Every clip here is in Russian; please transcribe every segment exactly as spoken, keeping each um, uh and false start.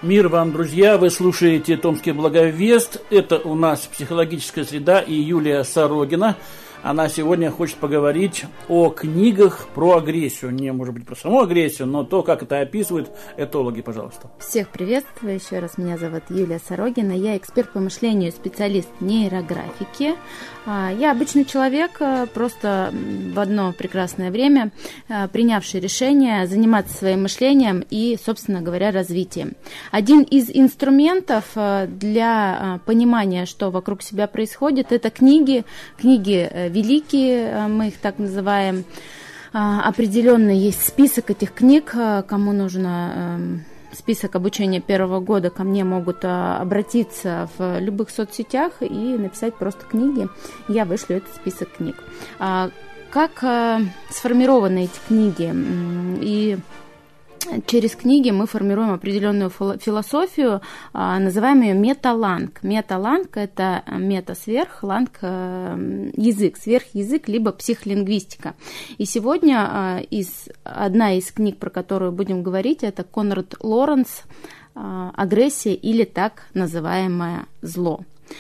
Мир вам, друзья! Вы слушаете «Томский благовест». Это у нас «Психологическая среда» и Юлия Сорогина. Она сегодня хочет поговорить о книгах про агрессию. Не, может быть, про саму агрессию, но то, как это описывают этологи, пожалуйста. Всех приветствую еще раз. Меня зовут Юлия Сорогина. Я эксперт по мышлению, специалист нейрографики. Я обычный человек, просто в одно прекрасное время принявший решение заниматься своим мышлением и, собственно говоря, развитием. Один из инструментов для понимания, что вокруг себя происходит, это книги, книги великие, мы их так называем. Определенный есть список этих книг, кому нужно список обучения первого года, ко мне могут обратиться в любых соцсетях и написать просто книги. Я вышлю этот список книг. Как сформированы эти книги? И через книги мы формируем определенную философию, называем ее мета-ланг. Мета-ланг – это мета-сверх, ланг – язык, сверхязык, либо психолингвистика. И сегодня из, одна из книг, про которую будем говорить, это Конрад Лоренс «Агрессия» или так называемое «зло».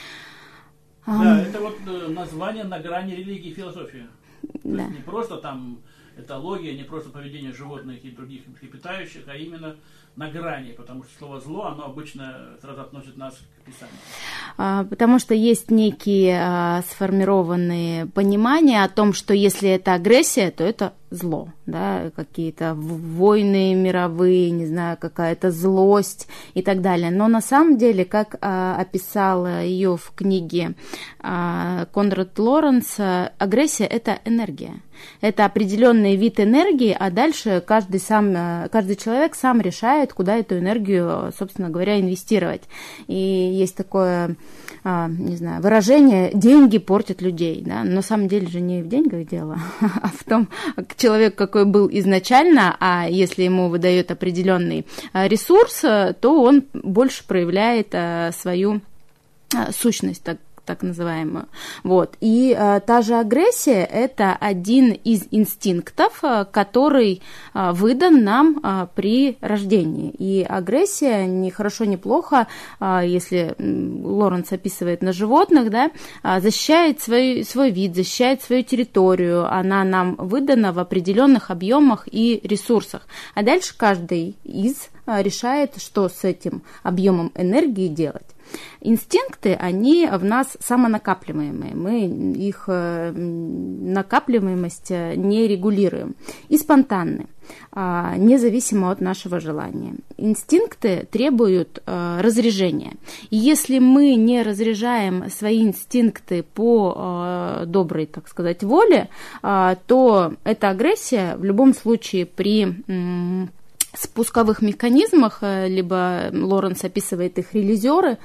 Да, это вот название на грани религии и философии. Да. То есть не просто там этология, не просто поведение животных и других млекопитающих, а именно на грани, потому что слово «зло», оно обычно сразу относит нас к писанию. Потому что есть некие а, сформированные понимания о том, что если это агрессия, то это зло, да, какие-то войны мировые, не знаю, какая-то злость и так далее. Но на самом деле, как а, описал ее в книге а, Конрад Лоренс, агрессия – это энергия. Это определенный вид энергии, а дальше каждый, сам, каждый человек сам решает, куда эту энергию, собственно говоря, инвестировать. И есть такое, не знаю, выражение «деньги портят людей». Да? Но на самом деле же не в деньгах дело, а в том, человек какой был изначально, а если ему выдает определенный ресурс, то он больше проявляет свою сущность, так так называемую. Вот. И а, та же агрессия – это один из инстинктов, а, который а, выдан нам а, при рождении. И агрессия, ни хорошо, ни плохо, а, если Лоренс описывает на животных, да, а, защищает свой, свой вид, защищает свою территорию, она нам выдана в определенных объемах и ресурсах. А дальше каждый из а, решает, что с этим объемом энергии делать. Инстинкты, они в нас самонакапливаемые, мы их накапливаемость не регулируем и спонтанны, независимо от нашего желания. Инстинкты требуют разряжения, и если мы не разряжаем свои инстинкты по доброй, так сказать, воле, то эта агрессия в любом случае при спусковых механизмах, либо Лоренс описывает их релизеры,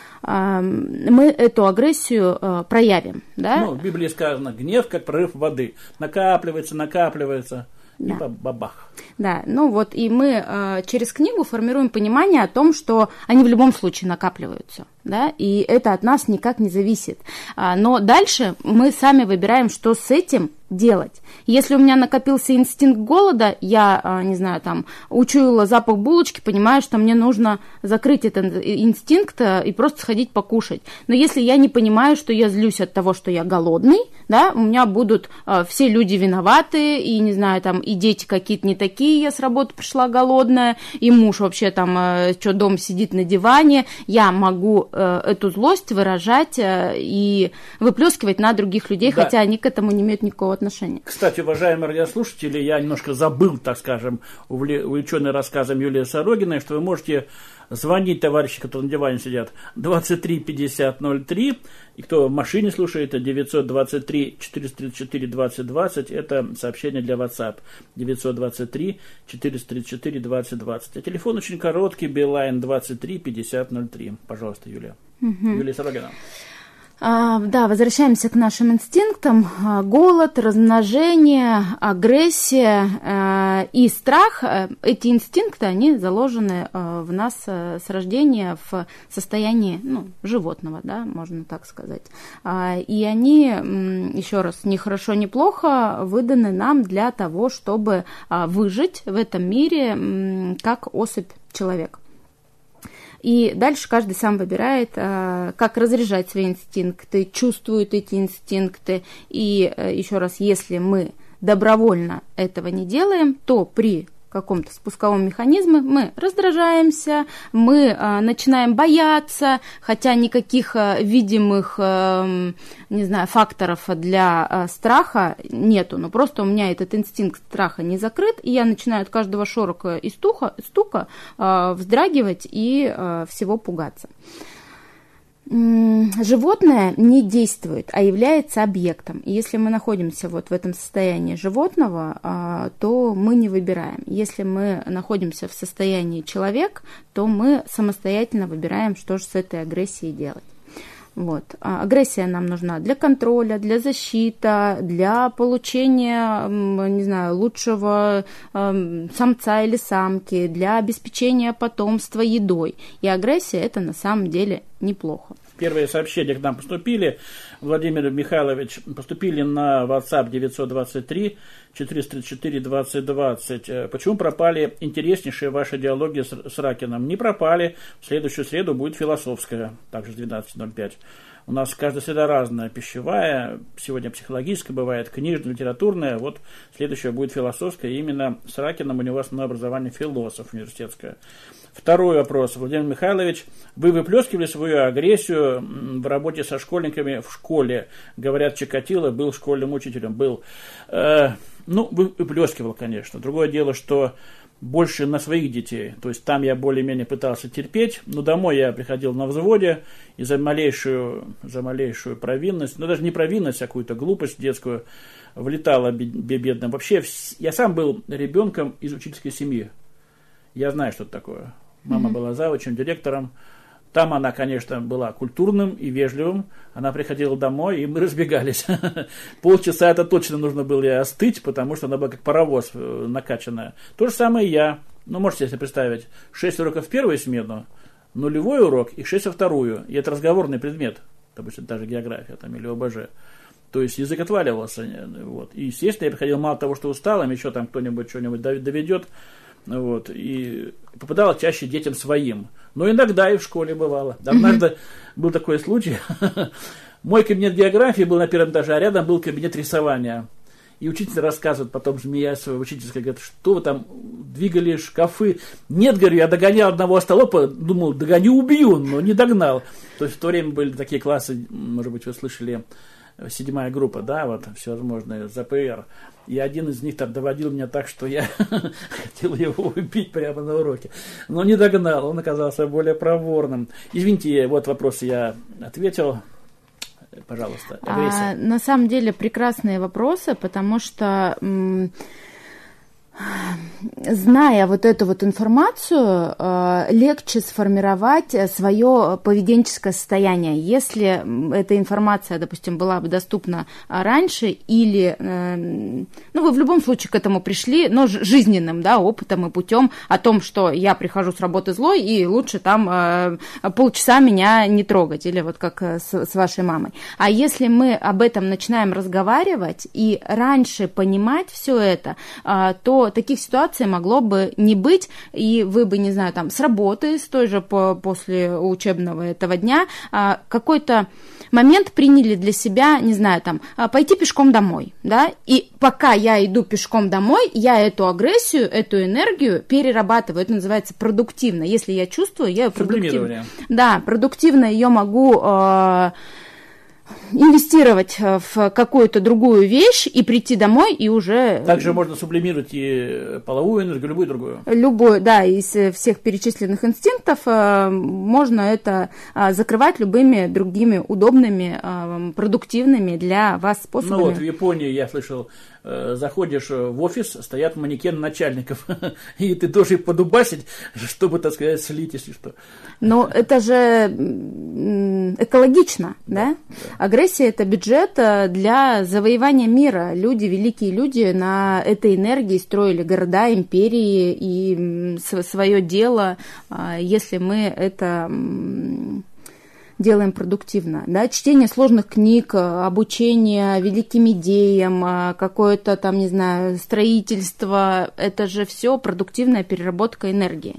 мы эту агрессию проявим. Да? Ну, в Библии сказано, гнев как прорыв воды. Накапливается, накапливается, да. И бабах. Да, ну вот и мы э, через книгу формируем понимание о том, что они в любом случае накапливаются, да, и это от нас никак не зависит. А, но дальше мы сами выбираем, что с этим делать. Если у меня накопился инстинкт голода, я, не знаю, там, учуяла запах булочки, понимаю, что мне нужно закрыть этот инстинкт и просто сходить покушать. Но если я не понимаю, что я злюсь от того, что я голодный, да, у меня будут э, все люди виноваты, и, не знаю, там, и дети какие-то не такие, я с работы пришла голодная, и муж вообще там, э, что, дома сидит на диване, я могу э, эту злость выражать э, и выплескивать на других людей, да. Хотя они к этому не имеют никакого отношения. Кстати, уважаемые радиослушатели, я немножко забыл, так скажем, увлеченный рассказом Юлии Сорогиной, что вы можете звонить, товарищи, которые на диване сидят, двадцать три пятьдесят ноль три, и кто в машине слушает, это девятьсот двадцать три четыреста тридцать четыре двадцать двадцать, это сообщение для WhatsApp, девятьсот двадцать три четыреста тридцать четыре двадцать двадцать. А телефон очень короткий, Билайн двадцать три пятьдесят ноль три. Пожалуйста, Юлия. Угу. Юлия Сорогина. А, да, возвращаемся к нашим инстинктам. Голод, размножение, агрессия а, и страх. Эти инстинкты, они заложены а, в нас а, с рождения в состоянии, ну, животного, да, можно так сказать. А, и они, еще раз, ни хорошо, ни плохо, выданы нам для того, чтобы а, выжить в этом мире м, как особь человека. И дальше каждый сам выбирает, как разряжать свои инстинкты, чувствует эти инстинкты. И еще раз, если мы добровольно этого не делаем, то при каком-то спусковом механизме мы раздражаемся, мы а, начинаем бояться, хотя никаких а, видимых, а, не знаю, факторов для а, страха нету, но просто у меня этот инстинкт страха не закрыт, и я начинаю от каждого шорока и стука, стука а, вздрагивать и а, всего пугаться. Животное не действует, а является объектом. И если мы находимся вот в этом состоянии животного, то мы не выбираем. Если мы находимся в состоянии человек, то мы самостоятельно выбираем, что же с этой агрессией делать. Вот. Агрессия нам нужна для контроля, для защиты, для получения, не знаю, лучшего самца или самки, для обеспечения потомства едой. И агрессия – это на самом деле неплохо. Первые сообщения к нам поступили. Владимир Михайлович, поступили на WhatsApp девятьсот двадцать три четыреста тридцать четыре двадцать двадцать. Почему пропали интереснейшие ваши диалоги с, с Ракиным? Не пропали. В следующую среду будет философская, также двенадцать ноль пять. У нас каждая среда разная, пищевая, сегодня психологическая бывает, книжная, литературная. Вот следующая будет философская. И именно с Ракиным у него основное образование философ университетское. Второй вопрос. Владимир Михайлович, вы выплескивали свою агрессию в работе со школьниками в школе? Говорят, Чикатило был школьным учителем. Был. Э, ну, выплескивал, конечно. Другое дело, что больше на своих детей. То есть там я более-менее пытался терпеть, но домой я приходил на взводе и за малейшую, за малейшую провинность, ну даже не провинность, а какую-то глупость детскую, влетала бедно. Вообще, я сам был ребенком из учительской семьи. Я знаю, что это такое. Мама mm-hmm. была завучем, директором. Там она, конечно, была культурным и вежливым. Она приходила домой, и мы разбегались. Полчаса это точно нужно было ей остыть, потому что она была как паровоз накачанная. То же самое и я. Ну, можете себе представить. Шесть уроков в первую смену, нулевой урок и шесть во вторую. И это разговорный предмет. Допустим, даже география там, или ОБЖ. То есть язык отваливался. Вот. И, естественно, я приходил мало того, что усталым, еще там кто-нибудь что-нибудь доведет. Вот, и попадала чаще детям своим. Но иногда и в школе бывало. Однажды mm-hmm. был такой случай. Мой кабинет географии был на первом этаже, а рядом был кабинет рисования. И учитель рассказывает, потом змеясь в учительской, говорит, что вы там двигали шкафы. Нет, говорю, я догонял одного остолопа, думал, догоню, убью, но не догнал. То есть в то время были такие классы, может быть, вы слышали, седьмая группа, да, вот, всевозможные, ЗПР. И один из них там доводил меня так, что я хотел его убить прямо на уроке. Но не догнал, он оказался более проворным. Извините, вот вопрос я ответил. Пожалуйста, агрессия. А, на самом деле прекрасные вопросы, потому что... М- Зная вот эту вот информацию, легче сформировать свое поведенческое состояние. Если эта информация, допустим, была бы доступна раньше, или, ну, вы в любом случае к этому пришли, но жизненным, да, опытом и путем о том, что я прихожу с работы злой, и лучше там полчаса меня не трогать, или вот как с, с вашей мамой. А если мы об этом начинаем разговаривать и раньше понимать все это, то таких ситуаций могло бы не быть, и вы бы, не знаю, там, с работы, с той же по, после учебного этого дня, а, какой-то момент приняли для себя, не знаю, там, а, пойти пешком домой, да, и пока я иду пешком домой, я эту агрессию, эту энергию перерабатываю, это называется продуктивно, если я чувствую, я ее продуктивно, да, продуктивно ее могу... А, инвестировать в какую-то другую вещь и прийти домой и уже... Также можно сублимировать и половую энергию, любую другую. Любую, да, из всех перечисленных инстинктов можно это закрывать любыми другими удобными, продуктивными для вас способами. Ну вот в Японии, я слышал, заходишь в офис, стоят манекены начальников, и ты должен их подубасить, чтобы, так сказать, слить, если что. Но это же экологично, да? да? Агрессия – это бюджет для завоевания мира. Люди, великие люди на этой энергии строили города, империи и свое дело. Если мы это делаем продуктивно. Да? Чтение сложных книг, обучение великим идеям, какое-то там, не знаю, строительство, это же все продуктивная переработка энергии.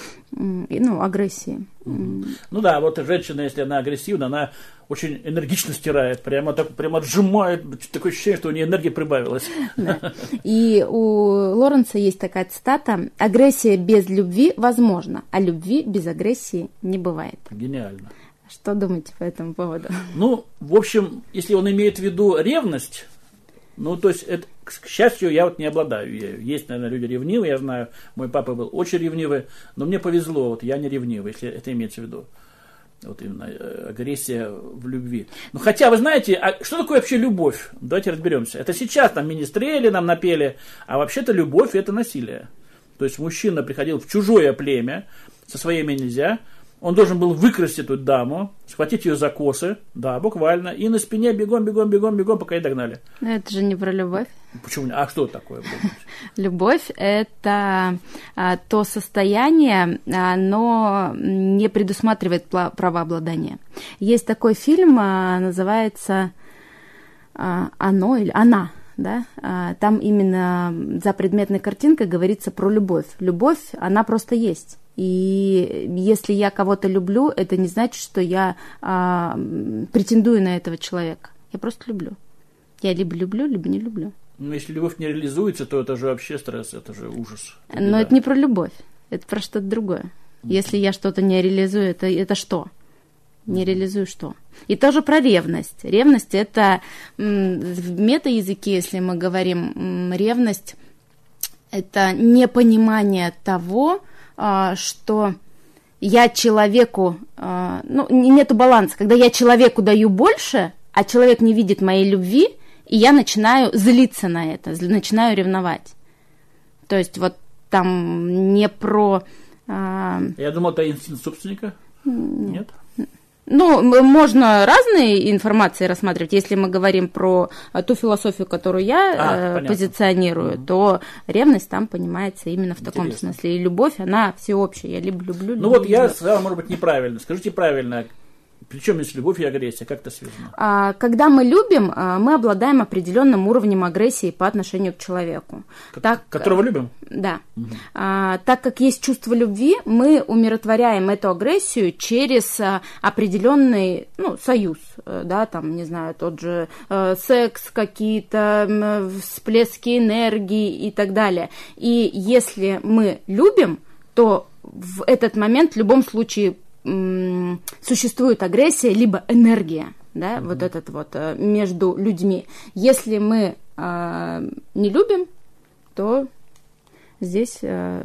Ну, агрессии. Mm-hmm. Ну да, вот женщина, если она агрессивна, она очень энергично стирает, прямо, так, прямо отжимает, такое ощущение, что у нее энергии прибавилось. Да. И у Лоренса есть такая цитата: «Агрессия без любви возможна, а любви без агрессии не бывает». Гениально. Что думаете по этому поводу? Ну, в общем, если он имеет в виду ревность, ну, то есть, это, к счастью, я вот не обладаю ею. Есть, наверное, люди ревнивые, я знаю, мой папа был очень ревнивый, но мне повезло, вот я не ревнивый, если это имеется в виду. Вот именно агрессия в любви. Ну, хотя, вы знаете, а что такое вообще любовь? Давайте разберемся. Это сейчас там министрели нам напели, а вообще-то любовь – это насилие. То есть, мужчина приходил в чужое племя, со своими нельзя, он должен был выкрасть эту даму, схватить ее за косы, да, буквально, и на спине бегом, бегом, бегом, бегом, пока ее догнали. Но это же не про любовь. Почему? А что такое? Любовь – это а, то состояние, оно не предусматривает правообладание. Есть такой фильм, а, называется а, «Оно» или «Она». Да? А, там именно за предметной картинкой говорится про любовь. Любовь, она просто есть. И если я кого-то люблю, это не значит, что я а, претендую на этого человека. Я просто люблю. Я либо люблю, либо не люблю. Ну, если любовь не реализуется, то это же вообще стресс, это же ужас. Это Но беда. это не про любовь, это про что-то другое. Mm-hmm. Если я что-то не реализую, это, это что? Не реализую что? И тоже про ревность. Ревность – это в метаязыке, если мы говорим, ревность – это непонимание того, что я человеку, ну, нету баланса, когда я человеку даю больше, а человек не видит моей любви, и я начинаю злиться на это, начинаю ревновать. То есть вот там не про... Я думал, это инстинкт собственника. Нет? Ну, можно разные информации рассматривать. Если мы говорим про ту философию, которую я а, позиционирую, угу. то ревность там понимается именно в таком Интересно. смысле. И любовь, она всеобщая. Я либо люблю, Ну вот я сказал, может быть, неправильно. Скажите правильно. Причем есть любовь и агрессия, как это связано? Когда мы любим, мы обладаем определенным уровнем агрессии по отношению к человеку. Как, так, которого любим? Да. Угу. А, так как есть чувство любви, мы умиротворяем эту агрессию через определенный, ну, союз, да, там, не знаю, тот же э, секс, какие-то всплески энергии и так далее. И если мы любим, то в этот момент в любом случае существует агрессия, либо энергия, да, mm-hmm. вот этот вот между людьми. Если мы э, не любим, то здесь э,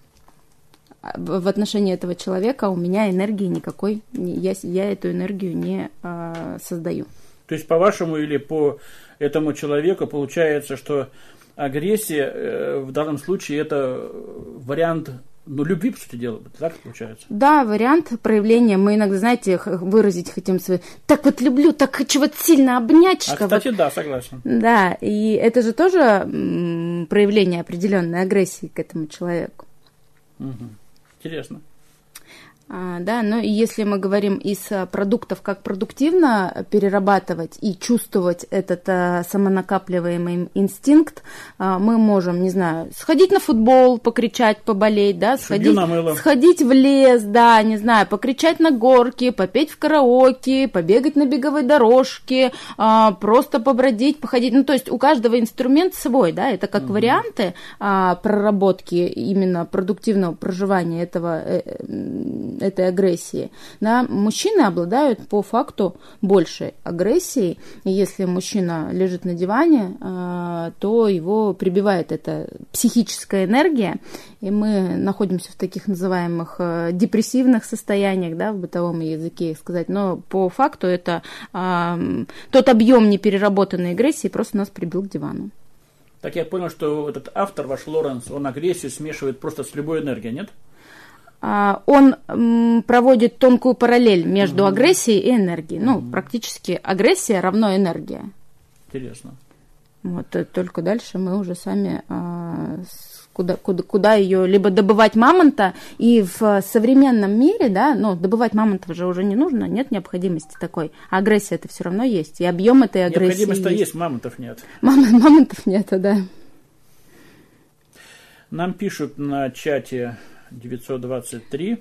в отношении этого человека у меня энергии никакой, я, я эту энергию не э, создаю. То есть, по-вашему или по этому человеку получается, что агрессия э, в данном случае это вариант... Ну, любви, по сути дела, так получается? Да, вариант проявления. Мы иногда, знаете, выразить хотим свои... Так вот люблю, так хочу вот сильно обнять. А, кстати, вот... да, согласен. Да, и это же тоже м, проявление определенной агрессии к этому человеку. Угу. Интересно. А, да, но и если мы говорим из продуктов, как продуктивно перерабатывать и чувствовать этот а, самонакапливаемый инстинкт, а, мы можем, не знаю, сходить на футбол, покричать, поболеть, да, сходить, сходить в лес, да, не знаю, покричать на горке, попеть в караоке, побегать на беговой дорожке, а, просто побродить, походить. Ну, то есть у каждого инструмент свой, да, это как угу. варианты а, проработки именно продуктивного проживания этого этой агрессии. Да, мужчины обладают по факту большей агрессией. И если мужчина лежит на диване, то его прибивает эта психическая энергия, и мы находимся в таких называемых депрессивных состояниях, да, в бытовом языке сказать. Но по факту это тот объем непереработанной агрессии просто нас прибил к дивану. Так я понял, что этот автор, ваш Лоренс, он агрессию смешивает просто с любой энергией, нет? Он проводит тонкую параллель между угу. агрессией и энергией. Ну, угу. практически агрессия равно энергия. Интересно. Вот, только дальше мы уже сами Куда, куда, куда ее либо добывать мамонта, и в современном мире, да, ну, добывать мамонта же уже не нужно, нет необходимости такой. А агрессия это все равно есть, и объем этой агрессии необходимость-то есть. есть, мамонтов нет. Мам, мамонтов нет, да. Нам пишут на чате девятьсот двадцать три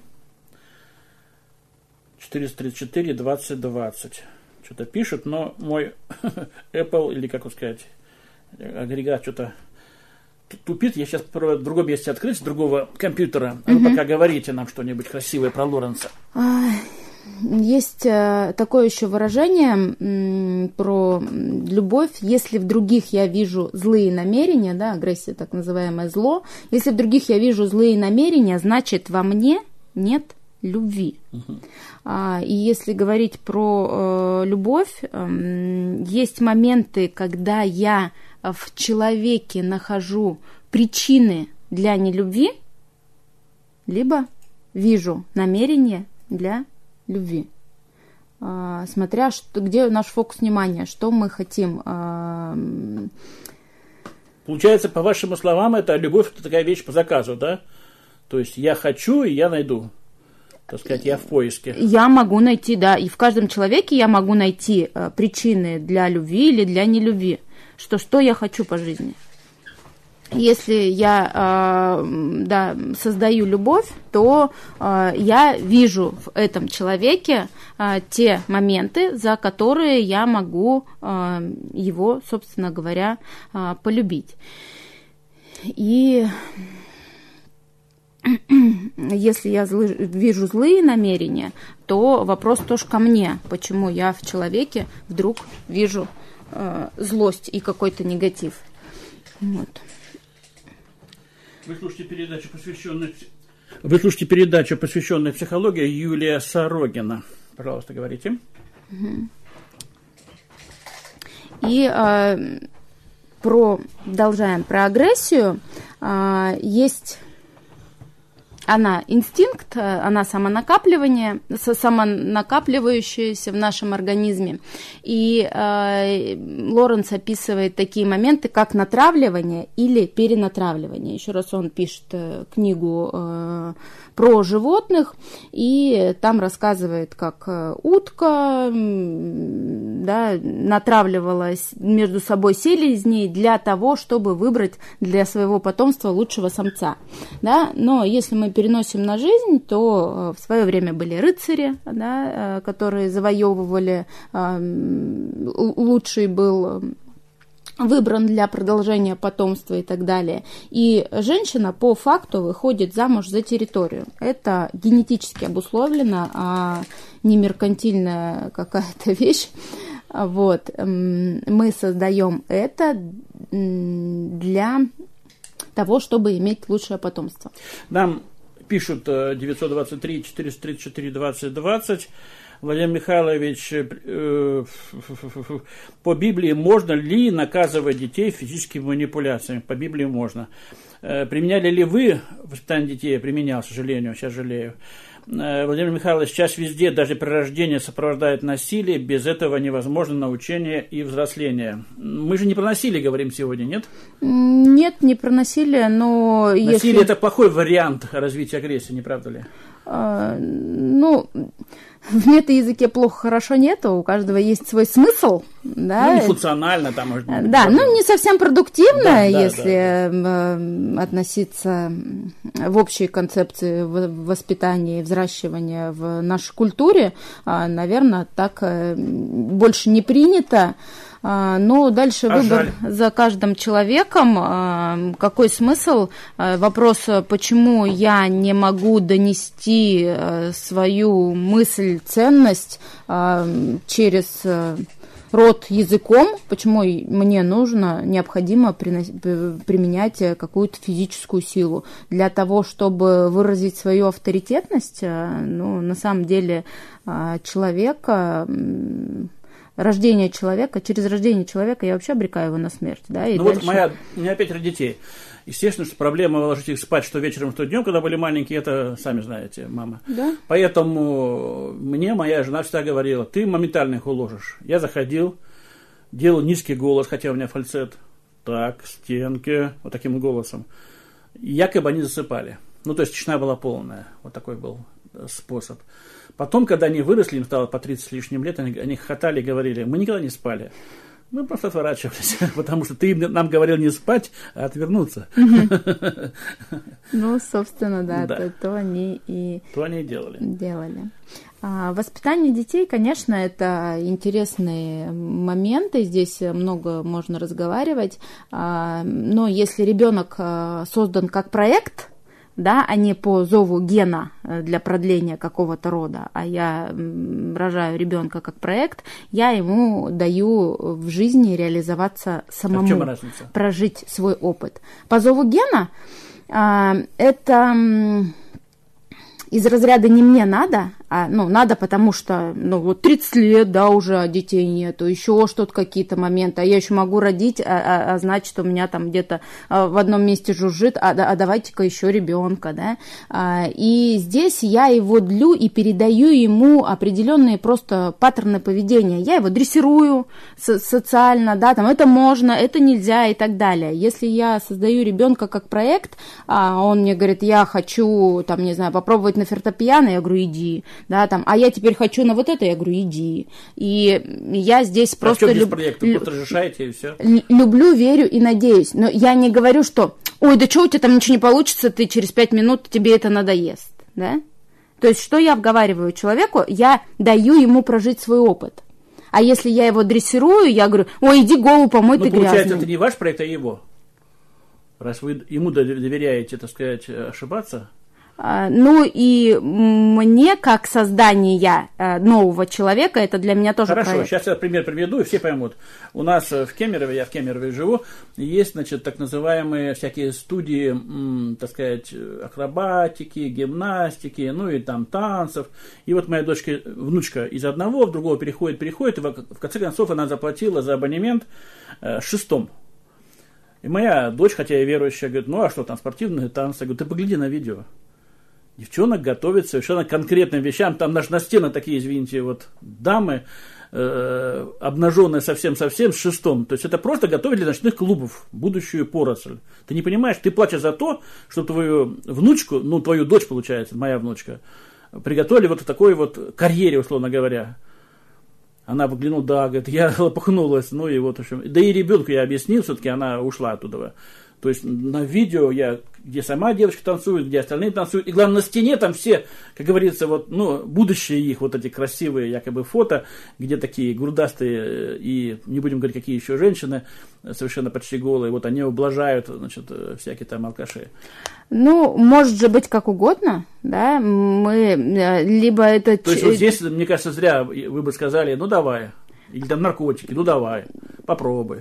четыреста тридцать четыре двадцать двадцать. Что-то пишут, но мой Apple, или как сказать, агрегат что-то тупит. Я сейчас попробую в другом месте открыть, с другого компьютера. А вы угу. пока говорите нам что-нибудь красивое про Лоренца. Есть такое еще выражение про любовь. Если в других я вижу злые намерения, да, агрессия, так называемое зло, если в других я вижу злые намерения, значит, во мне нет любви. Угу. И если говорить про любовь, есть моменты, когда я в человеке нахожу причины для нелюбви, либо вижу намерение для любви. А, смотря, что, где наш фокус внимания, что мы хотим. А... Получается, по вашим словам, это любовь, это такая вещь по заказу, да? То есть я хочу, и я найду. Так сказать, я в поиске. Я могу найти, да, и в каждом человеке я могу найти а, причины для любви или для нелюбви. Что, что я хочу по жизни. Если я э, да, создаю любовь, то э, я вижу в этом человеке э, те моменты, за которые я могу э, его, собственно говоря, э, полюбить. И если я злы, вижу злые намерения, то вопрос тоже ко мне, почему я в человеке вдруг вижу э, злость и какой-то негатив. Вот. Вы слушаете передачу, посвященную, Вы слушаете передачу, посвященную психологии, Юлия Сорогина. Пожалуйста, говорите. И э, продолжаем про агрессию. Э, есть она инстинкт, она самонакапливание, самонакапливающаяся в нашем организме. И э, Лоренц описывает такие моменты, как натравливание или перенатравливание. Еще раз он пишет э, книгу э, про животных, и там рассказывает, как утка да, натравливалась между собой селезней для того, чтобы выбрать для своего потомства лучшего самца. Да? Но если мы переносим на жизнь, то в свое время были рыцари, да, которые завоевывали, лучший был выбран для продолжения потомства и так далее. И женщина по факту выходит замуж за территорию. Это генетически обусловлено, а не меркантильная какая-то вещь. Вот. Мы создаем это для того, чтобы иметь лучшее потомство. Нам пишут девятьсот двадцать три четыреста тридцать четыре двадцать двадцать. Владимир Михайлович, э, по Библии можно ли наказывать детей физическими манипуляциями? По Библии можно. Э, применяли ли вы воспитание детей? Я применял, к сожалению, сейчас жалею. Э, Владимир Михайлович, сейчас везде, даже при рождении, сопровождает насилие. Без этого невозможно научение и взросление. Мы же не про насилие говорим сегодня, нет? Нет, не про насилие, но... Насилие если... это плохой вариант развития агрессии, не правда ли? А, ну... В мета-языке плохо, хорошо нету, у каждого есть свой смысл. Да? Ну, не функционально там, может быть. Да, ну, не совсем продуктивно, да, если да, да. относиться в общей концепции воспитания и взращивания в нашей культуре. Наверное, так больше не принято. Но дальше а выбор жаль. За каждым человеком. Какой смысл? Вопрос, почему я не могу донести свою мысль, ценность через род языком, почему мне нужно, необходимо применять какую-то физическую силу. Для того, чтобы выразить свою авторитетность, ну, на самом деле человека... Рождение человека, через рождение человека я вообще обрекаю его на смерть. Да, и ну дальше... вот моя, у меня пятеро детей. Естественно, что проблема ложить их спать что вечером, что днем, когда были маленькие, это сами знаете, мама. Да? Поэтому мне моя жена всегда говорила, ты моментально их уложишь. Я заходил, делал низкий голос, хотя у меня фальцет. Так, стенки, вот таким голосом. якобы они засыпали. Ну, то есть тишина была полная. Вот такой был способ. Потом, когда они выросли, им стало по тридцать с лишним лет, они, они хохотали и говорили: мы никогда не спали. Мы просто отворачивались, потому что ты нам говорил не спать, а отвернуться. Ну, собственно, да, да. То, то они и то они и делали. делали. А, воспитание детей, конечно, это интересные моменты, здесь много можно разговаривать, а, но если ребенок создан как проект, да, а не по зову гена для продления какого-то рода, а я рожаю ребенка как проект, я ему даю в жизни реализоваться самому, а в чем разница? Прожить свой опыт. По зову гена а, это из разряда не мне надо, а ну, надо, потому что ну, вот тридцать лет, да, уже детей нету, еще что-то, какие-то моменты, а я еще могу родить, а, а, а значит, у меня там где-то а, в одном месте жужжит, а, а давайте-ка еще ребенка, да, а, и здесь я его длю и передаю ему определенные просто паттерны поведения, я его дрессирую со- социально, да, там это можно, это нельзя и так далее. Если я создаю ребенка как проект, а он мне говорит: я хочу, там, не знаю, попробовать на фортепиано, я говорю: иди. Да, там, а я теперь хочу на вот это, я говорю: иди. И я здесь а просто люб... люб... просто разрешаете, и все. люблю, верю и надеюсь. Но я не говорю, что ой, да что у тебя там ничего не получится, ты через пять минут, тебе это надоест. Да? То есть, что я обговариваю человеку? Я даю ему прожить свой опыт. А если я его дрессирую, я говорю: ой, иди голову помой, ты грязный. Ну, получается, это не ваш проект, а его. Раз вы ему доверяете, так сказать, ошибаться. Ну и мне, как создание нового человека, это для меня тоже Хорошо, проект. сейчас я пример приведу, и все поймут. У нас в Кемерове, я в Кемерове живу, есть, значит, так называемые всякие студии, м, так сказать, акробатики, гимнастики, ну и там танцев. И вот моя дочка, внучка из одного в другого переходит, переходит, и в конце концов она заплатила за абонемент э, шестом. И моя дочь, хотя и верующая, говорит: ну а что там, спортивные танцы? Я говорю: ты погляди на видео. Девчонок готовят совершенно к конкретным вещам. Там на стены такие, извините, вот дамы, э, обнаженные совсем-совсем с шестом. То есть это просто готовят для ночных клубов будущую поросль. Ты не понимаешь, ты платишь за то, что твою внучку, ну твою дочь, получается, моя внучка, приготовили вот в такой вот карьере, условно говоря. Она выглянула: да, говорит, я лопухнулась. Ну и вот, в общем, да и ребенку я объяснил, все-таки она ушла оттуда. То есть на видео я, где сама девочка танцует, где остальные танцуют. И главное, на стене там все, как говорится, вот, ну, будущее их, вот эти красивые якобы фото, где такие грудастые и, не будем говорить, какие еще женщины, совершенно почти голые, вот они ублажают, значит, всякие там алкаши. Ну, может же быть как угодно, да, мы, либо это... То есть вот здесь, мне кажется, зря вы бы сказали: ну давай, или там наркотики, ну давай, попробуй.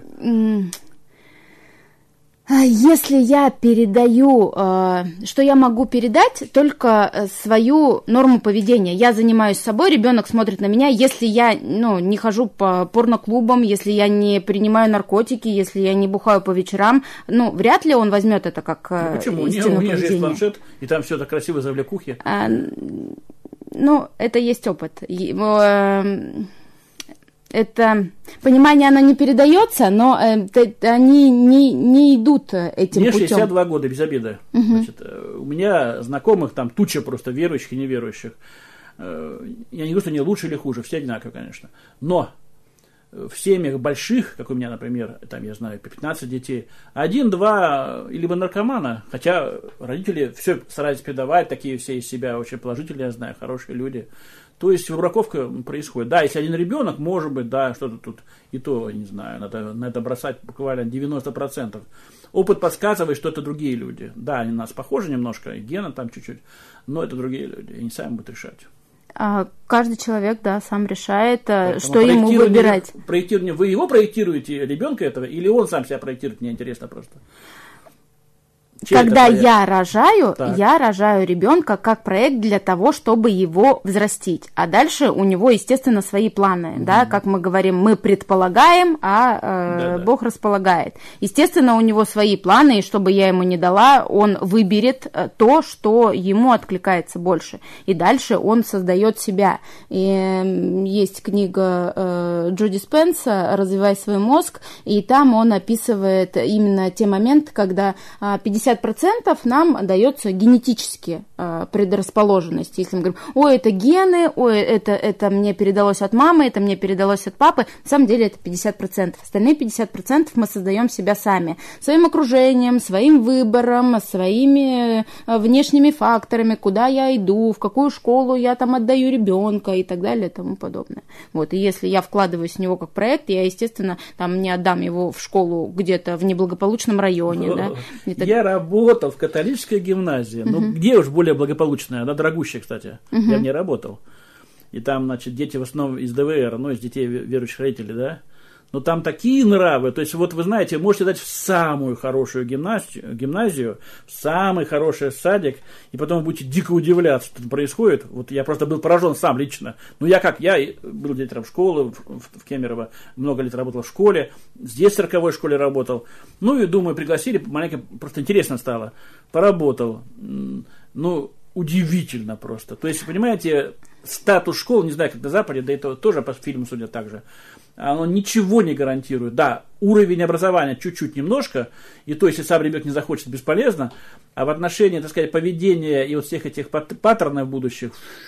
Если я передаю, что я могу передать, только свою норму поведения. Я занимаюсь собой, ребенок смотрит на меня. Если я ну, не хожу по порноклубам, если я не принимаю наркотики, если я не бухаю по вечерам, ну, вряд ли он возьмет это как ну, почему? истину у меня же есть поведения. планшет, и там все так красиво за завлекухи. А, ну, это есть опыт. Это понимание, оно не передается, но э, они не, не идут этим Мне путем. Мне шестьдесят два года, без обиды. Угу. Значит, у меня знакомых там туча просто верующих и неверующих. Я не говорю, что они лучше или хуже, все одинаковые, конечно. Но в семьях больших, как у меня, например, там, я знаю, по пятнадцать детей, один-два, либо наркомана, хотя родители все стараются передавать, такие все из себя очень положительные, я знаю, хорошие люди. То есть выбраковка происходит. Да, если один ребенок, может быть, да, что-то тут и то, не знаю, надо на это бросать буквально девяносто процентов. Опыт подсказывает, что это другие люди. Да, они на нас похожи немножко, и гена там чуть-чуть, но это другие люди, и они сами будут решать. А каждый человек, да, сам решает, Поэтому что ему выбирать. Проектирование, вы его проектируете, ребенка этого, или он сам себя проектирует, мне интересно просто. Чей Когда я рожаю, так. я рожаю ребенка как проект для того, чтобы его взрастить. А дальше у него, естественно, свои планы. Угу. Да, как мы говорим, мы предполагаем, а э, да, да. Бог располагает. Естественно, у него свои планы, и что бы я ему ни дала, он выберет то, что ему откликается больше. И дальше он создает себя. И есть книга э, Джо Диспенза «Развивай свой мозг», и там он описывает именно те моменты, когда пятьдесят пятьдесят процентов нам дается генетически э, предрасположенность. Если мы говорим, ой, это гены, ой, это, это мне передалось от мамы, это мне передалось от папы, на самом деле это пятьдесят процентов. Остальные пятьдесят процентов мы создаем себя сами. Своим окружением, своим выбором, своими внешними факторами, куда я иду, в какую школу я там отдаю ребенка и так далее и тому подобное. Вот. И если я вкладываюсь в него как проект, я, естественно, там не отдам его в школу где-то в неблагополучном районе. Да? Это... Я работал в католической гимназии. Uh-huh. Ну, где уж более благополучная? Она дорогущая, кстати. Uh-huh. Я в ней работал. И там, значит, дети в основном из ДВР, ну, из детей верующих родителей, да. Но там такие нравы, то есть вот вы знаете, можете дать в самую хорошую гимназию, гимназию, в самый хороший садик, и потом вы будете дико удивляться, что происходит. Вот я просто был поражен сам лично. Ну я как, я был директором школы в, в Кемерово, много лет работал в школе, здесь в цирковой школе работал. Ну и думаю, пригласили, маленько, просто интересно стало. Поработал. Ну, удивительно просто. То есть, понимаете, статус школы, не знаю, как на Западе, да и то, тоже по фильму судят так же, оно ничего не гарантирует. Да, уровень образования чуть-чуть немножко, и то, если сам ребенок не захочет, бесполезно, а в отношении, так сказать, поведения и вот всех этих паттернов будущих...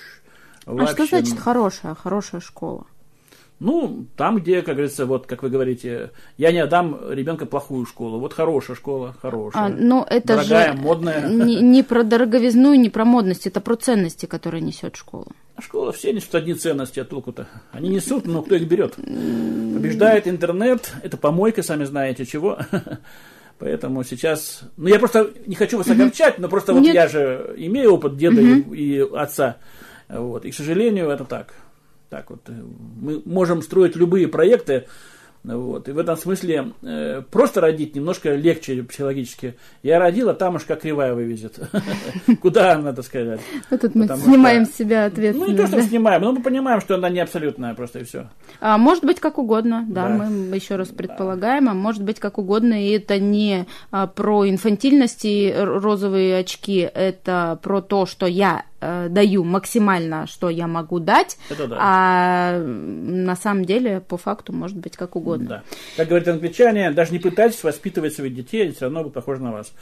А вообще... что значит хорошая, хорошая школа? Ну, там, где, как говорится, вот, как вы говорите, я не отдам ребенка плохую школу. Вот хорошая школа, хорошая. А, но это дорогая, же модная. Не, не про дороговизну и не про модность, это про ценности, которые несет школа. А школа все несут одни ценности, а толку-то? Они несут, но кто их берет? Побеждает интернет, это помойка, сами знаете чего. Поэтому сейчас... Ну, я просто не хочу вас огорчать, но просто вот Нет. я же имею опыт деда и, и отца. Вот, и, к сожалению, это так. Так вот, мы можем строить любые проекты, вот, и в этом смысле э, просто родить немножко легче психологически. Я родила, там уж как кривая вывезет. Куда, надо сказать. Тут мы снимаем с себя ответственность. Ну, не то, что снимаем, но мы понимаем, что она не абсолютная, просто и все. А может быть, как угодно, да, мы еще раз предполагаем, а может быть, как угодно, и это не про инфантильность и розовые очки, это про то, что я даю максимально, что я могу дать, да. А на самом деле, по факту, может быть как угодно. Да. Как говорят англичане, даже не пытайтесь воспитывать своих детей, они все равно будут похожи на вас.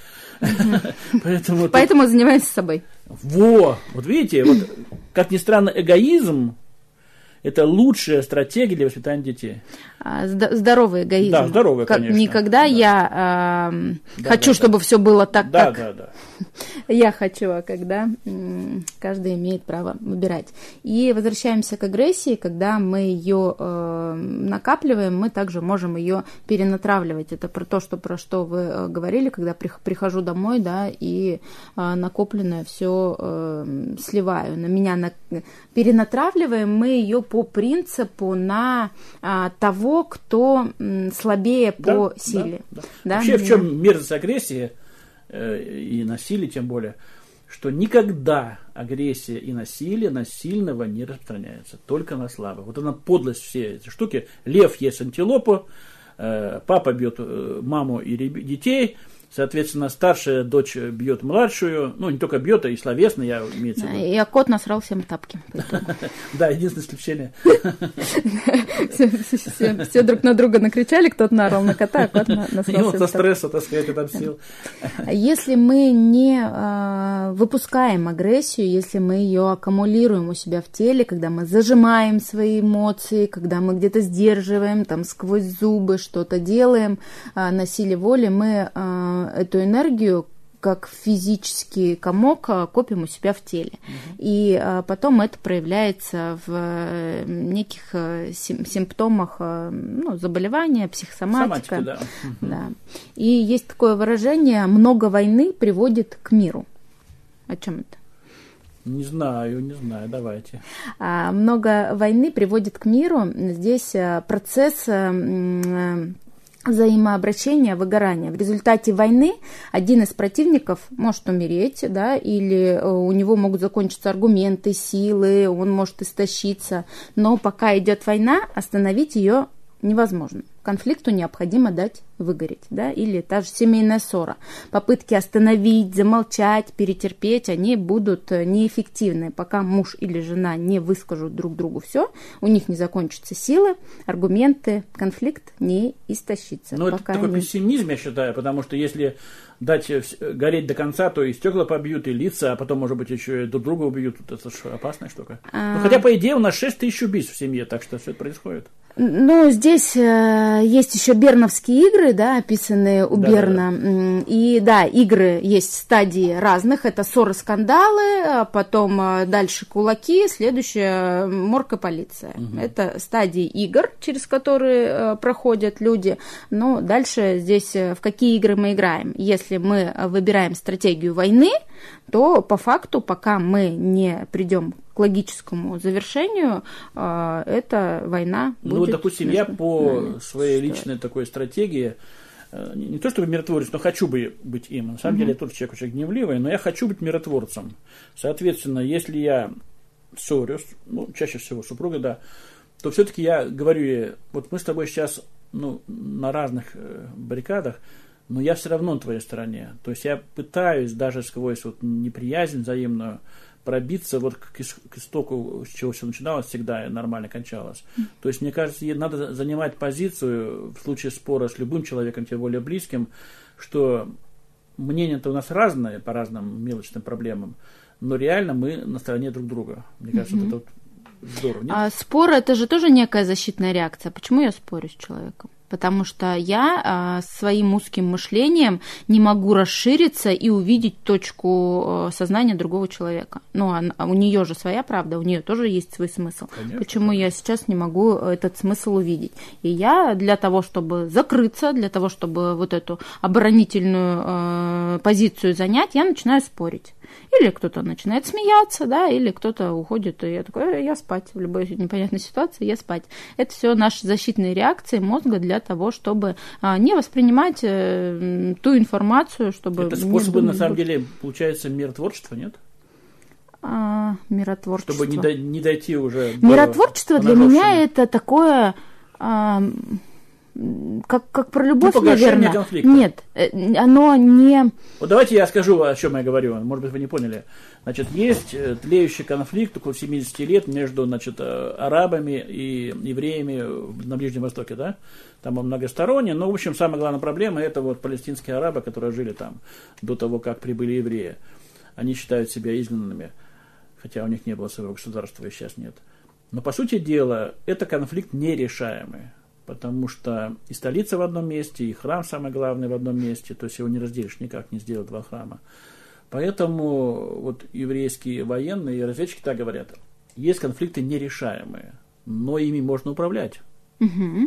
Поэтому, Поэтому занимаемся собой. Во! Вот видите, вот, как ни странно, эгоизм – это лучшая стратегия для воспитания детей. Здоровый эгоизм. Да, здоровый, конечно. Никогда да. я э, да, хочу, да, чтобы да. все было так, да, как да, да. я хочу, а когда э, каждый имеет право выбирать. И возвращаемся к агрессии, когда мы ее э, накапливаем, мы также можем ее перенатравливать. Это про то, что, про что вы говорили, когда прихожу домой, да, и э, накопленное все э, сливаю. На меня на... перенатравливаем мы ее по принципу на э, того, кто слабее да, по силе. Да, да. Да? Вообще, в чем мерзость агрессии э, и насилия, тем более, что никогда агрессия и насилие на сильного не распространяется, только на слабого. Вот она подлость все эти штуки. Лев ест антилопу, э, папа бьет э, маму и реб... детей, соответственно, старшая дочь бьет младшую, ну, не только бьет, а и словесно, я имею в виду. И а кот насрал всем тапки. Да, единственное исключение. Все друг на друга накричали, кто-то наорал на кота, а кот насрал всем тапки. И он со стресса, так сказать, отомстил. Если мы не выпускаем агрессию, если мы ее аккумулируем у себя в теле, когда мы зажимаем свои эмоции, когда мы где-то сдерживаем, там, сквозь зубы что-то делаем, на силе воли, мы эту энергию, как физический комок, копим у себя в теле. Угу. И а, потом это проявляется в неких сим- симптомах ну, заболевания, психосоматика. Да. Да. И есть такое выражение: много войны приводит к миру. О чем это? Не знаю, не знаю, давайте. А, много войны приводит к миру. Здесь процесс взаимообращения, выгорания. В результате войны один из противников может умереть, да, или у него могут закончиться аргументы, силы, он может истощиться. Но пока идет война, остановить ее невозможно. Конфликту необходимо дать выгореть, да, или та же семейная ссора. Попытки остановить, замолчать, перетерпеть, они будут неэффективны, пока муж или жена не выскажут друг другу все, у них не закончатся силы, аргументы, конфликт не истощится. Ну, это такой не... пессимизм, я считаю, потому что если дать гореть до конца, то и стекла побьют, и лица, а потом, может быть, еще и друг друга убьют. Это же опасная штука. А... Ну, хотя, по идее, у нас шесть тысяч убийств в семье, так что все это происходит. Ну, здесь э, есть еще берновские игры, да, описанные у да, Берна. Да, да. И да, игры есть стадии разных. Это ссоры, скандалы, а потом э, дальше кулаки, следующая морг и полиция. Угу. Это стадии игр, через которые э, проходят люди. Но дальше здесь э, в какие игры мы играем. Если мы выбираем стратегию войны, то по факту, пока мы не придем к логическому завершению, эта война будет... Ну, допустим, я по своей личной такой стратегии, не то чтобы миротворец, но хочу быть им. На самом uh-huh. деле я тоже человек очень гневливый, но я хочу быть миротворцем. Соответственно, если я ссорюсь, ну, чаще всего супруга, да, то все-таки я говорю ей, вот мы с тобой сейчас ну, на разных баррикадах, но я все равно на твоей стороне. То есть я пытаюсь даже сквозь вот неприязнь взаимную пробиться вот к, к истоку, с чего все начиналось, всегда и нормально кончалось. Mm. То есть, мне кажется, надо занимать позицию в случае спора с любым человеком, тем более близким, что мнения-то у нас разные по разным мелочным проблемам, но реально мы на стороне друг друга. Мне кажется, mm-hmm. вот это вот здорово. Нет? А спор – это же тоже некая защитная реакция. Почему я спорю с человеком? Потому что я а, своим узким мышлением не могу расшириться и увидеть точку а, сознания другого человека. Ну, а, а у нее же своя правда, у нее тоже есть свой смысл. Конечно, Почему конечно. я сейчас не могу этот смысл увидеть? И я для того, чтобы закрыться, для того, чтобы вот эту оборонительную а, позицию занять, я начинаю спорить. Или кто-то начинает смеяться, да, или кто-то уходит, и я такой, я спать. В любой непонятной ситуации я спать. Это все наши защитные реакции мозга для того, чтобы а, не воспринимать э, ту информацию, чтобы... Это способы, на самом деле, получается, миротворчества, нет? А, миротворчество. Чтобы не, до, не дойти уже... Миротворчество для меня это такое... А, Как, как про любовь, ну, наверное. Конфликта. Нет, оно не... Вот давайте я скажу, о чем я говорю. Может быть, вы не поняли. Значит, есть тлеющий конфликт около семьдесят лет между, значит, арабами и евреями на Ближнем Востоке, да? Там он многосторонний, но, в общем, самая главная проблема – это вот палестинские арабы, которые жили там до того, как прибыли евреи. Они считают себя изгнанными, хотя у них не было своего государства и сейчас нет. Но, по сути дела, это конфликт нерешаемый. Потому что и столица в одном месте, и храм самый главный в одном месте, то есть его не разделишь никак, не сделать два храма. Поэтому вот еврейские военные и разведчики так говорят, есть конфликты нерешаемые, но ими можно управлять. Угу.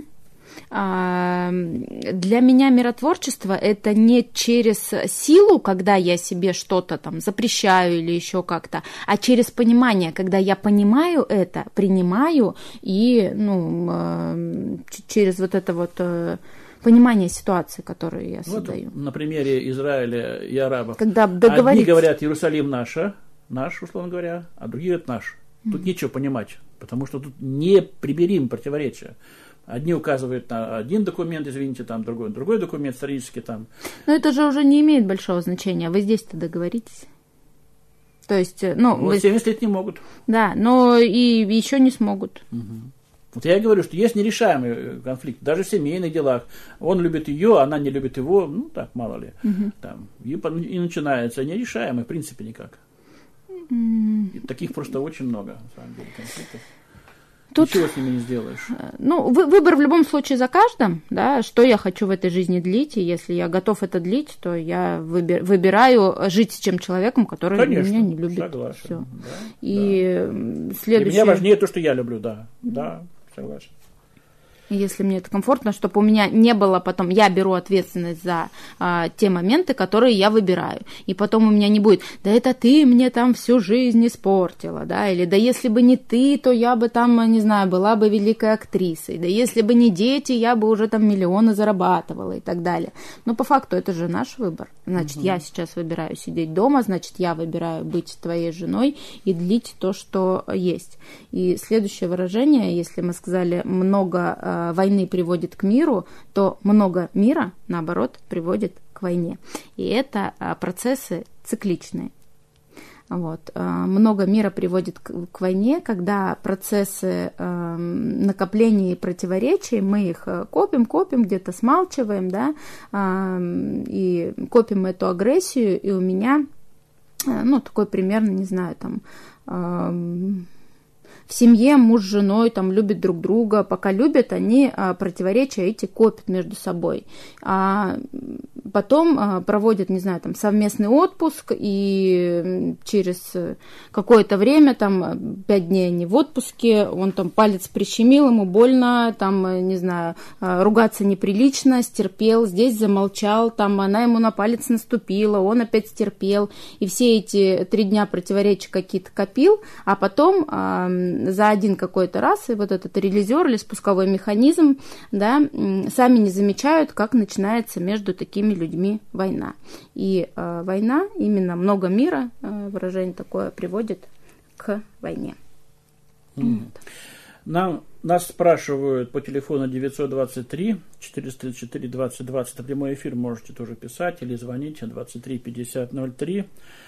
А, для меня миротворчество это не через силу, когда я себе что-то там запрещаю или еще как-то, а через понимание, когда я понимаю это, принимаю и ну, через вот это вот понимание ситуации, которую я создаю. Вот на примере Израиля и арабов. Когда договориться... Одни говорят, Иерусалим наша, наш, условно говоря, а другие говорят наш. Тут mm-hmm. нечего понимать, потому что тут непримиримо противоречия. Одни указывают на один документ, извините, там другой, другой документ исторический там. Но это же уже не имеет большого значения. Вы здесь-то договоритесь. То есть, ну... Вот вы... семьдесят лет не могут. Да, но и еще не смогут. Угу. Вот я и говорю, что есть нерешаемый конфликт, даже в семейных делах. Он любит ее, она не любит его, ну так, мало ли. Угу. Там, и, и начинается нерешаемый, в принципе, никак. И таких просто очень много, на самом деле, конфликтов. Тут, ничего с ними не сделаешь. Ну, выбор в любом случае за каждым, да, что я хочу в этой жизни длить, и если я готов это длить, то я выбир, выбираю жить с тем человеком, который Конечно, меня не любит. Согласен. Всё. Да, и да. следующее... Для меня важнее то, что я люблю, да, да, согласен. Если мне это комфортно, чтобы у меня не было потом, я беру ответственность за а, те моменты, которые я выбираю, и потом у меня не будет, да это ты мне там всю жизнь испортила, да, или да если бы не ты, то я бы там, не знаю, была бы великой актрисой, да если бы не дети, я бы уже там миллионы зарабатывала и так далее. Но по факту это же наш выбор, значит, угу. я сейчас выбираю сидеть дома, значит, я выбираю быть твоей женой и длить то, что есть. И следующее выражение, если мы сказали много э, войны приводит к миру, то много мира, наоборот, приводит к войне. И это э, процессы цикличные. Вот. Много мира приводит к, к войне, когда процессы э, накопления и противоречий, мы их копим, копим, где-то смалчиваем, да, э, и копим эту агрессию, и у меня, э, ну, такой примерно, не знаю, там, э, в семье муж с женой там любят друг друга, пока любят, они а, противоречия эти копят между собой. А потом а, проводят, не знаю, там совместный отпуск, и через какое-то время, там пять дней они в отпуске, он там палец прищемил, ему больно, там, не знаю, ругаться неприлично, стерпел, здесь замолчал, там она ему на палец наступила, он опять стерпел, и все эти три дня противоречия какие-то копил, а потом а, за один какой-то раз, и вот этот релизер или спусковой механизм, да, сами не замечают, как начинается между такими людьми война. И э, война, именно много мира, э, выражение такое, приводит к войне. Mm. Вот. Нам, нас спрашивают по телефону девятьсот двадцать три четыреста тридцать четыре двадцать двадцать, на прямой эфир можете тоже писать или звоните двадцать три пятьдесят ноль три.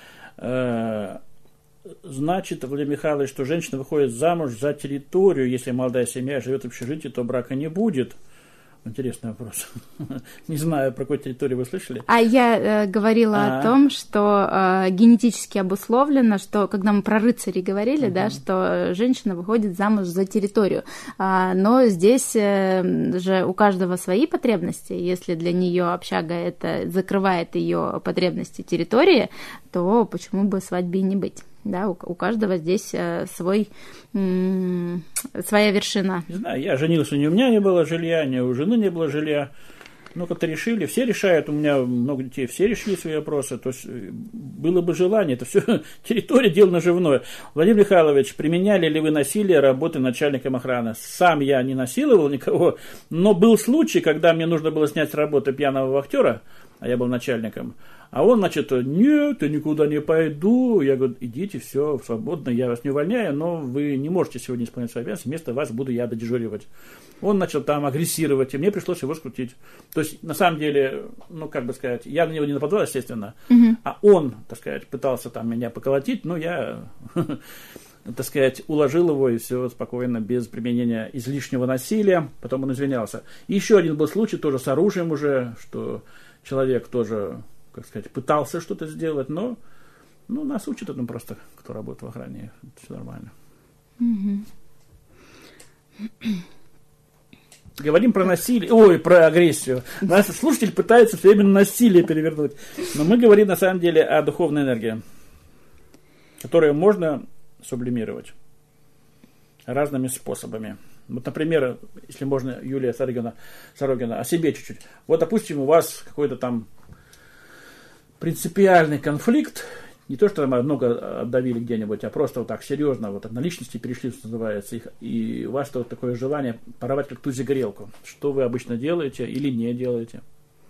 Э, Значит, Владимир Михайлович, что женщина выходит замуж за территорию, если молодая семья живет в общежитии, то брака не будет. Интересный вопрос. Не знаю, про какую территорию вы слышали. А я э, говорила А-а-а. о том, что э, генетически обусловлено, что когда мы про рыцарей говорили, uh-huh. да, что женщина выходит замуж за территорию. А, но здесь э, же у каждого свои потребности. Если для нее общага это закрывает ее потребности территории, то почему бы свадьбе и не быть? Да, у, у каждого здесь э, свой, м- своя вершина. Не знаю, я женился, ни у меня не было жилья, ни у жены не было жилья. Ну, как-то решили, все решают, у меня много детей, все решили свои вопросы. То есть было бы желание, это все территория, дело наживное. Владимир Михайлович, применяли ли вы насилие работы начальником охраны? Сам я не насиловал никого, но был случай, когда мне нужно было снять с работы пьяного вахтера, а я был начальником. А он, значит, нет, я никуда не пойду. Я говорю, идите, все, свободно, я вас не увольняю, но вы не можете сегодня исполнять свои обязанности, вместо вас буду я дежуривать. Он начал там агрессировать, и мне пришлось его скрутить. То есть, на самом деле, ну, как бы сказать, я на него не нападал, естественно, uh-huh. а он, так сказать, пытался там меня поколотить, но я, так сказать, уложил его, и все спокойно, без применения излишнего насилия. Потом он извинялся. И еще один был случай, тоже с оружием уже, что человек тоже, как сказать, пытался что-то сделать, но ну, нас учат этому просто, кто работает в охране. Это все нормально. Uh-huh. Говорим про насилие, ой, про агрессию. Наш слушатель пытается все время насилие перевернуть. Но мы говорим на самом деле о духовной энергии, которую можно сублимировать разными способами. Вот, например, если можно, Юлия Сорогина, Сорогина, о себе чуть-чуть. Вот, допустим, у вас какой-то там принципиальный конфликт, не то, что там много отдавили где-нибудь, а просто вот так серьезно, вот на личности перешли, что называется, их, и у вас вот такое желание порвать как тузик-горелку. Что вы обычно делаете или не делаете?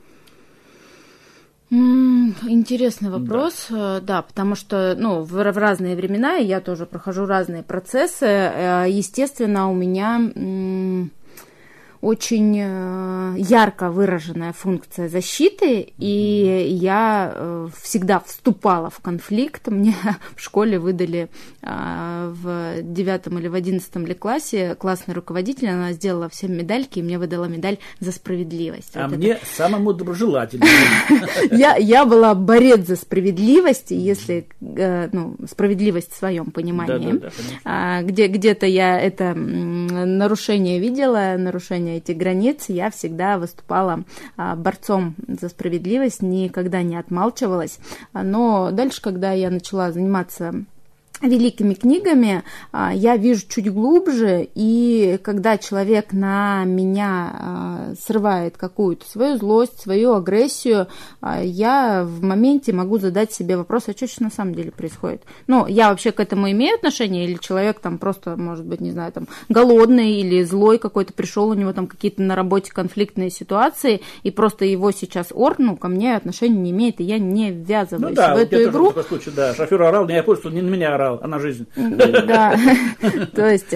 Интересный вопрос, да, да, потому что ну, в, в разные времена я тоже прохожу разные процессы. Естественно, у меня очень ярко выраженная функция защиты, mm-hmm. и я всегда вступала в конфликт. Мне в школе выдали в девятом или в одиннадцатом ли классе классный руководитель, она сделала всем медальки, и мне выдала медаль за справедливость. А вот мне это... самому доброжелательному. я, я была борец за справедливость, если ну, справедливость в своем понимании. Да, да, да, где, где-то я это нарушение видела, нарушение этих границ, я всегда выступала а, борцом за справедливость, никогда не отмалчивалась. Но дальше, когда я начала заниматься великими книгами, я вижу чуть глубже, и когда человек на меня срывает какую-то свою злость, свою агрессию, я в моменте могу задать себе вопрос, а что сейчас на самом деле происходит? Ну, я вообще к этому имею отношение, или человек там просто, может быть, не знаю, там голодный или злой какой-то, пришел, у него там какие-то на работе конфликтные ситуации, и просто его сейчас ор, ну, ко мне отношения не имеет, и я не ввязываюсь ну, да, в эту игру. Такой случай, да, шофер орал, но я понял, что не на меня орал. поспал, а на жизнь. Да, то есть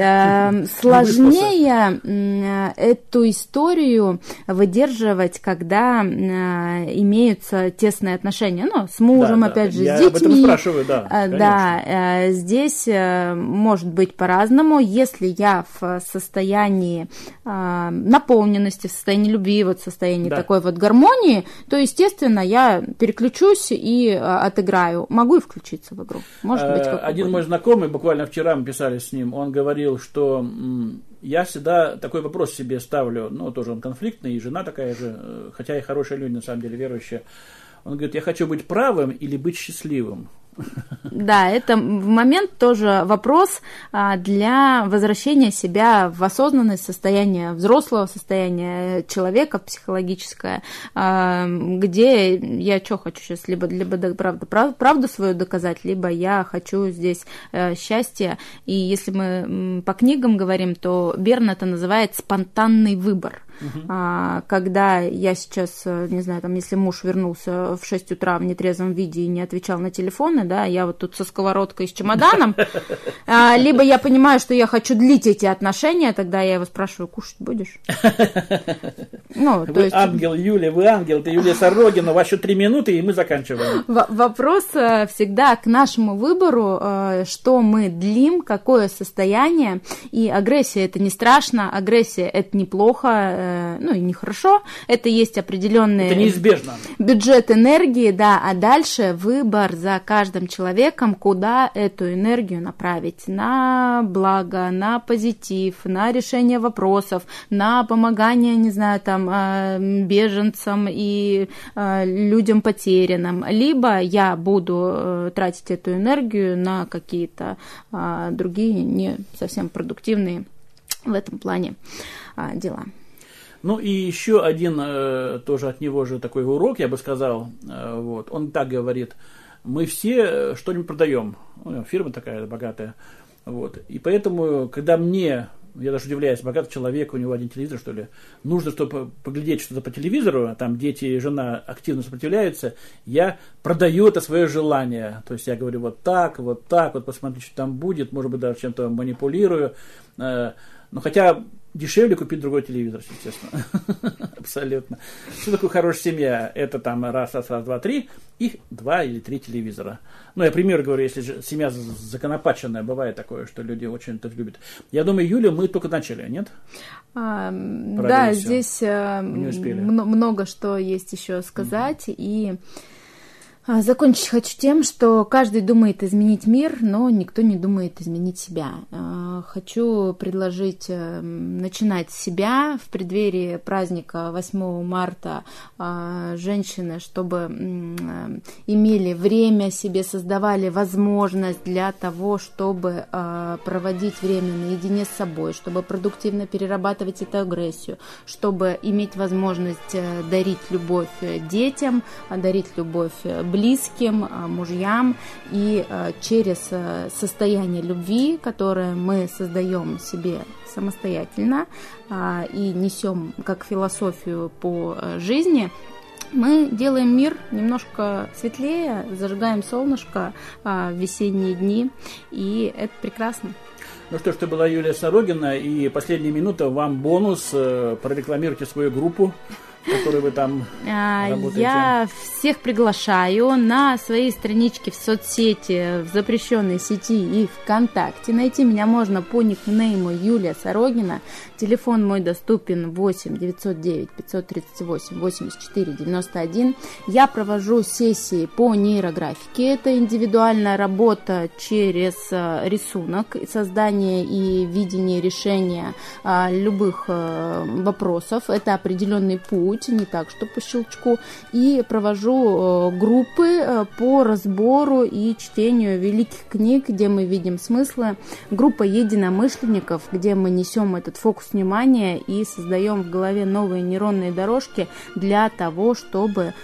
сложнее эту историю выдерживать, когда имеются тесные отношения, ну, с мужем, опять же, с детьми. Я об этом спрашиваю, да, конечно. Да, здесь может быть по-разному. Если я в состоянии наполненности, в состоянии любви, вот в состоянии да. такой вот гармонии, то, естественно, я переключусь и отыграю. Могу и включиться в игру. Может быть, как Один угодно. Мой знакомый, буквально вчера мы писали с ним, он говорил, что я всегда такой вопрос себе ставлю, ну, тоже он конфликтный, и жена такая же, хотя и хорошие люди, на самом деле, верующие. Он говорит, я хочу быть правым или быть счастливым. Да, это в момент тоже вопрос для возвращения себя в осознанное состояние, взрослого состояния человека, психологическое, где я что хочу сейчас, либо, либо правду, правду свою доказать, либо я хочу здесь счастья. И если мы по книгам говорим, то Берн это называет спонтанный выбор. Uh-huh. Когда я сейчас, не знаю, там, если муж вернулся в шесть утра в нетрезвом виде и не отвечал на телефоны, да, я вот тут со сковородкой и с чемоданом, либо я понимаю, что я хочу длить эти отношения, тогда я его спрашиваю, кушать будешь? Ну, вы есть... ангел, Юлия, вы ангел, это Юлия Сорогина, у вас еще три минуты, и мы заканчиваем. Вопрос всегда к нашему выбору, что мы длим, какое состояние, и агрессия это не страшно, агрессия это неплохо, ну и нехорошо, это есть определенный это неизбежно. Бюджет энергии, да, а дальше выбор за каждым человеком, куда эту энергию направить, на благо, на позитив, на решение вопросов, на помогание, не знаю, там, беженцам и людям потерянным, либо я буду тратить эту энергию на какие-то другие не совсем продуктивные в этом плане дела. Ну и еще один, э, тоже от него же такой урок, я бы сказал, э, вот, он так говорит, мы все что-нибудь продаем, фирма такая богатая, вот, и поэтому, когда мне, я даже удивляюсь, богатый человек, у него один телевизор, что ли, нужно, чтобы поглядеть что-то по телевизору, а там дети и жена активно сопротивляются, я продаю это свое желание, то есть я говорю вот так, вот так, вот посмотрите, что там будет, может быть, даже чем-то манипулирую, э, но хотя... Дешевле купить другой телевизор, естественно. Абсолютно. Что такое хорошая семья? Это там раз, раз, раз, два, три, их два или три телевизора. Ну, я пример говорю, если же семья законопаченная, бывает такое, что люди очень это любят. Я думаю, Юля, мы только начали, нет? А, да, здесь много что есть еще сказать. Mm-hmm. И закончить хочу тем, что каждый думает изменить мир, но никто не думает изменить себя. Хочу предложить начинать с себя в преддверии праздника восьмого марта. Женщины, чтобы имели время себе, создавали возможность для того, чтобы проводить время наедине с собой, чтобы продуктивно перерабатывать эту агрессию, чтобы иметь возможность дарить любовь детям, дарить любовь близким, мужьям, и через состояние любви, которое мы создаем себе самостоятельно и несем как философию по жизни, мы делаем мир немножко светлее, зажигаем солнышко в весенние дни, и это прекрасно. Ну что ж, это была Юлия Сорогина, и последняя минута, вам бонус, прорекламируйте свою группу, который вы там работаете. Я всех приглашаю на своей страничке в соцсети, в запрещенной сети и ВКонтакте. Найти меня можно по никнейму Юлия Сорогина. Телефон мой доступен восемь девятьсот девять пятьсот тридцать восемь восемьдесят четыре девяносто один. Я провожу сессии по нейрографике. Это индивидуальная работа через рисунок, создание и видение решения любых вопросов. Это определенный путь, не так, что по щелчку, и провожу группы по разбору и чтению великих книг, где мы видим смыслы, группа единомышленников, где мы несем этот фокус внимания и создаем в голове новые нейронные дорожки для того, чтобы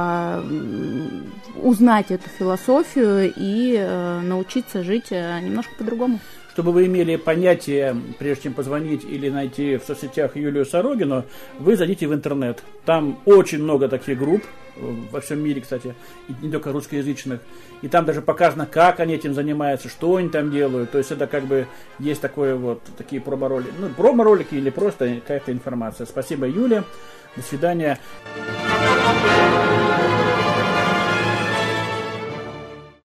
э, узнать эту философию и э, научиться жить немножко по-другому. чтобы вы имели понятие, прежде чем позвонить или найти в соцсетях Юлию Сорогину, вы зайдите в интернет. Там очень много таких групп, во всем мире, кстати, и не только русскоязычных. И там даже показано, как они этим занимаются, что они там делают. То есть это как бы есть такое вот, такие промо-ролики, ну, промо-ролики или просто какая-то информация. Спасибо, Юля. До свидания.